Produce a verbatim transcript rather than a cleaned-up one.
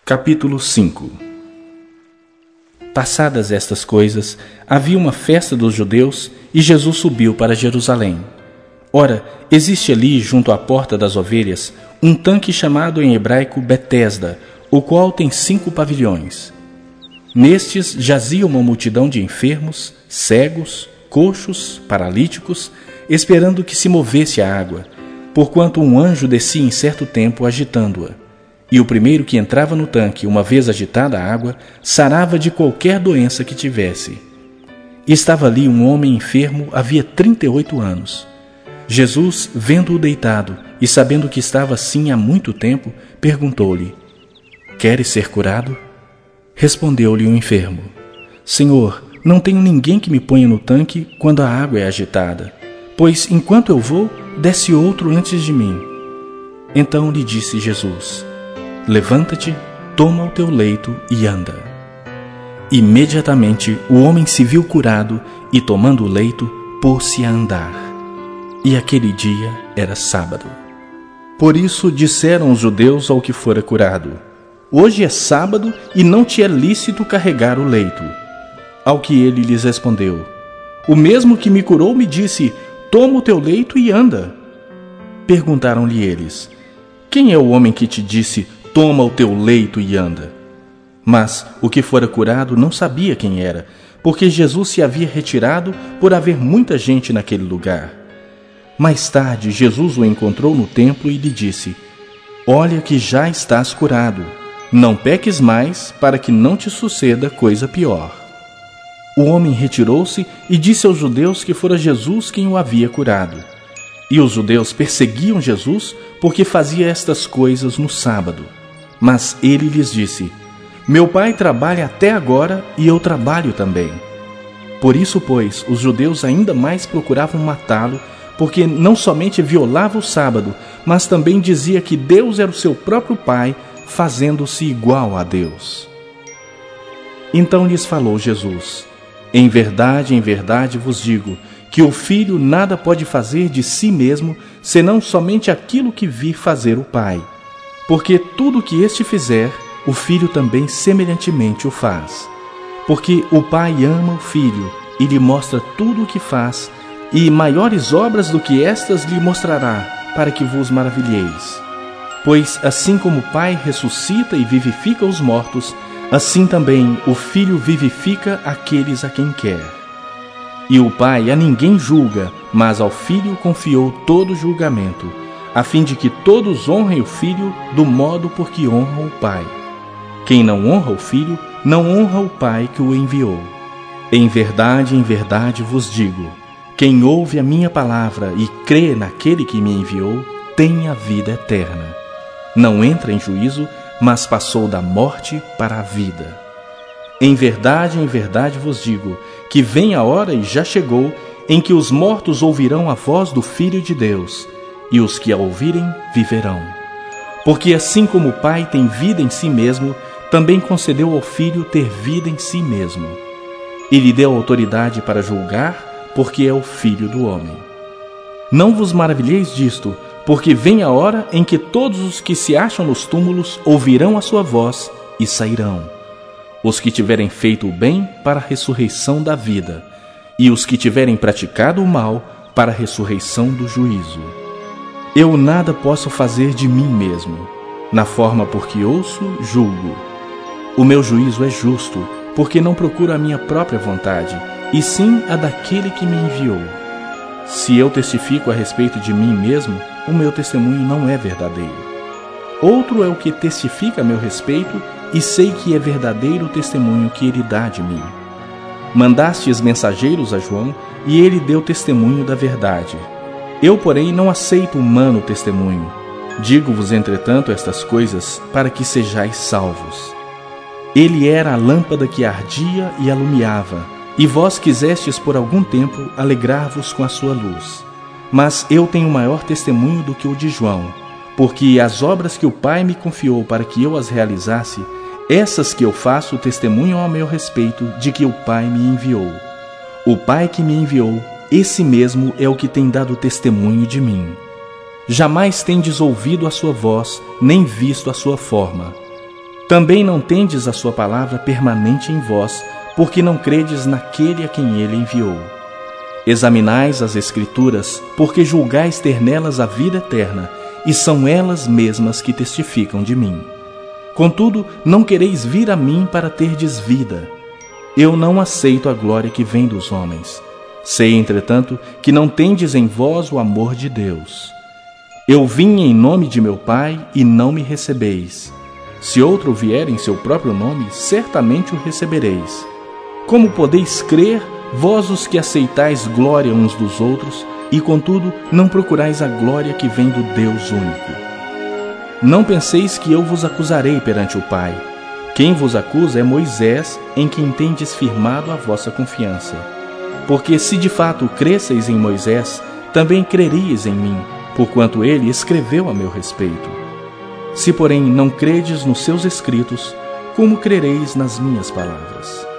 Capítulo cinco. Passadas estas coisas, havia uma festa dos judeus e Jesus subiu para Jerusalém. Ora, existe ali, junto à porta das ovelhas, um tanque chamado em hebraico Betesda, o qual tem cinco pavilhões. Nestes jazia uma multidão de enfermos, cegos, coxos, paralíticos, esperando que se movesse a água, porquanto um anjo descia em certo tempo agitando-a. E o primeiro que entrava no tanque, uma vez agitada a água, sarava de qualquer doença que tivesse. E estava ali um homem enfermo havia trinta e oito anos. Jesus, vendo-o deitado e sabendo que estava assim há muito tempo, perguntou-lhe: Queres ser curado? Respondeu-lhe o enfermo: Senhor, não tenho ninguém que me ponha no tanque quando a água é agitada, pois enquanto eu vou, desce outro antes de mim. Então lhe disse Jesus: Levanta-te, toma o teu leito e anda. Imediatamente o homem se viu curado e, tomando o leito, pôs-se a andar. E aquele dia era sábado. Por isso disseram os judeus ao que fora curado: Hoje é sábado e não te é lícito carregar o leito. Ao que ele lhes respondeu: O mesmo que me curou me disse: Toma o teu leito e anda. Perguntaram-lhe eles: Quem é o homem que te disse: Toma o teu leito e anda? Mas o que fora curado não sabia quem era, porque Jesus se havia retirado por haver muita gente naquele lugar. Mais tarde, Jesus o encontrou no templo e lhe disse: Olha que já estás curado. Não peques mais, para que não te suceda coisa pior. O homem retirou-se e disse aos judeus que fora Jesus quem o havia curado. E os judeus perseguiam Jesus porque fazia estas coisas no sábado. Mas ele lhes disse: Meu pai trabalha até agora e eu trabalho também. Por isso, pois, os judeus ainda mais procuravam matá-lo, porque não somente violava o sábado, mas também dizia que Deus era o seu próprio pai, fazendo-se igual a Deus. Então lhes falou Jesus: Em verdade, em verdade vos digo, que o Filho nada pode fazer de si mesmo, senão somente aquilo que vir fazer o Pai. Porque tudo o que este fizer, o Filho também semelhantemente o faz. Porque o Pai ama o Filho e lhe mostra tudo o que faz, e maiores obras do que estas lhe mostrará, para que vos maravilheis. Pois assim como o Pai ressuscita e vivifica os mortos, assim também o Filho vivifica aqueles a quem quer. E o Pai a ninguém julga, mas ao Filho confiou todo o julgamento, a fim de que todos honrem o Filho do modo por que honram o Pai. Quem não honra o Filho, não honra o Pai que o enviou. Em verdade, em verdade vos digo, quem ouve a minha palavra e crê naquele que me enviou, tem a vida eterna. Não entra em juízo, mas passou da morte para a vida. Em verdade, em verdade vos digo, que vem a hora e já chegou, em que os mortos ouvirão a voz do Filho de Deus, e os que a ouvirem viverão. Porque assim como o Pai tem vida em si mesmo, também concedeu ao Filho ter vida em si mesmo. E lhe deu autoridade para julgar, porque é o Filho do homem. Não vos maravilheis disto, porque vem a hora em que todos os que se acham nos túmulos ouvirão a sua voz e sairão. Os que tiverem feito o bem para a ressurreição da vida, e os que tiverem praticado o mal para a ressurreição do juízo. Eu nada posso fazer de mim mesmo. Na forma por que ouço, julgo. O meu juízo é justo, porque não procuro a minha própria vontade, e sim a daquele que me enviou. Se eu testifico a respeito de mim mesmo, o meu testemunho não é verdadeiro. Outro é o que testifica a meu respeito, e sei que é verdadeiro o testemunho que ele dá de mim. Mandastes mensageiros a João, e ele deu testemunho da verdade. Eu, porém, não aceito humano testemunho. Digo-vos, entretanto, estas coisas, para que sejais salvos. Ele era a lâmpada que ardia e alumiava, e vós quisestes por algum tempo alegrar-vos com a sua luz. Mas eu tenho maior testemunho do que o de João, porque as obras que o Pai me confiou para que eu as realizasse, essas que eu faço testemunham a meu respeito de que o Pai me enviou. O Pai que me enviou, esse mesmo é o que tem dado testemunho de mim. Jamais tendes ouvido a sua voz, nem visto a sua forma. Também não tendes a sua palavra permanente em vós, porque não credes naquele a quem ele enviou. Examinais as Escrituras, porque julgais ter nelas a vida eterna, e são elas mesmas que testificam de mim. Contudo, não quereis vir a mim para terdes vida. Eu não aceito a glória que vem dos homens. Sei, entretanto, que não tendes em vós o amor de Deus. Eu vim em nome de meu Pai, e não me recebeis. Se outro vier em seu próprio nome, certamente o recebereis. Como podeis crer, vós os que aceitais glória uns dos outros, e contudo não procurais a glória que vem do Deus único? Não penseis que eu vos acusarei perante o Pai. Quem vos acusa é Moisés, em quem tendes firmado a vossa confiança. Porque se de fato cresseis em Moisés, também creríeis em mim, porquanto ele escreveu a meu respeito. Se, porém, não credes nos seus escritos, como crereis nas minhas palavras?